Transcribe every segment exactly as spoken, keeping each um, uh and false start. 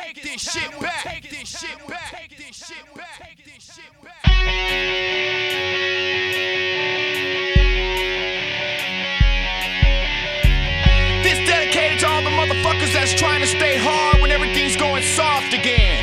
take this shit back. Take this shit back. Take this shit back. Take this shit back. This dedicated to all the motherfuckers that's trying to stay hard when everything's going soft again.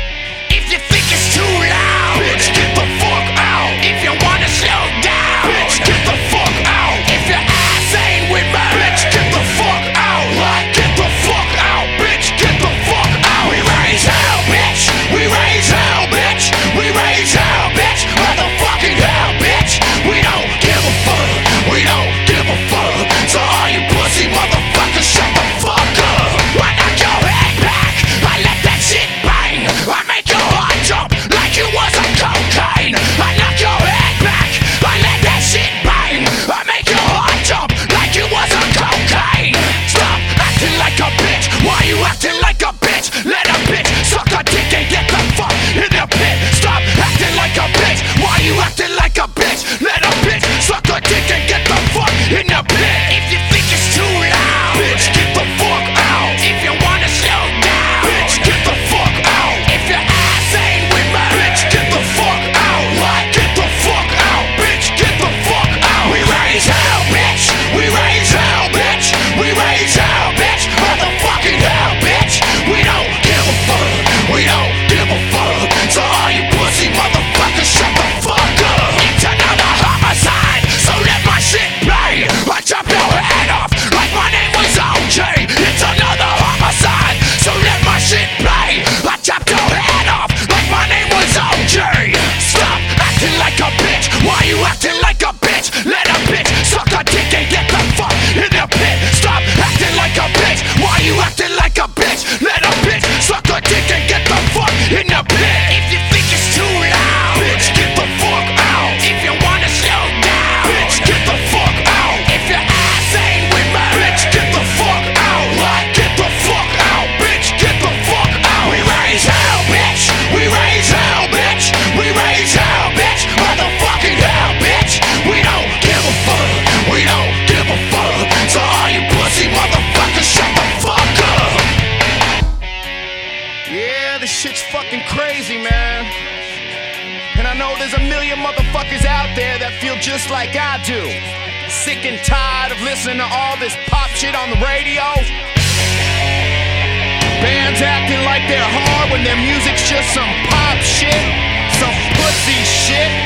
If you think it's too loud, bitch, get the fuck out. If you wanna slow down, bitch, get the fuck out. If your ass ain't with me, bitch, get the fuck out. Get the fuck out, bitch, get the fuck out. We raise hell, bitch. We raise hell, bitch. We raise hell, bitch. Motherfucking hell, bitch. We don't give a fuck. We don't give a fuck. So all you pussy motherfuckers, shut the fuck up. I knock your head back. I let that shit bang. I make your heart jump like it was a cocaine. I knock your head back. I let that shit bang. I make your heart jump like it was a cocaine. Stop acting like a bitch. Why you acting like a bitch? Let a bitch suck a dick and get the fuck in the pit. Stop acting like a bitch. Why you acting like a bitch? Let a bitch suck a dick and get the fuck in the pit. If you think it's too loud, bitch, get the fuck out. If you wanna slow down, bitch, get the fuck out. If your ass ain't with me, bitch, get the fuck out. Get the fuck out, bitch, get the fuck out. We raise hell, bitch. We raise hell, bitch. We raise hell, bitch. Motherfucking hell, bitch. We don't give a fuck. We don't give a fuck. So all you pussy motherfuckers, shut the fuck up. It's another homicide, so let my shit play. I chop your head off like my name was O J. It's another homicide, so let my shit play. I chop your head off like my name was O J. Stop acting like a bitch. Why you acting like a bitch? Let a bitch suck a dick and get the fuck in the pit. Stop acting like a bitch. Why you acting like a bitch? Let a bitch suck a dick and get the fuck in the pit. If you think it's too loud, bitch, get the fuck out. If you wanna slow down, bitch, get the fuck out. If your ass ain't with me, bitch, get the fuck out. Get the fuck out, bitch, get the fuck out. We raise hell, bitch. We raise hell, bitch. We raise hell, bitch. Motherfucking hell, bitch. We don't give a fuck. We don't give a fuck. So all you pussy motherfuckers, shut the fuck up. Yeah, this shit's fucking crazy, man. And I know there's a million motherfuckers out there that feel just like I do. Sick and tired of listening to all this pop shit on the radio. Bands acting like they're hard when their music's just some pop shit, some pussy shit.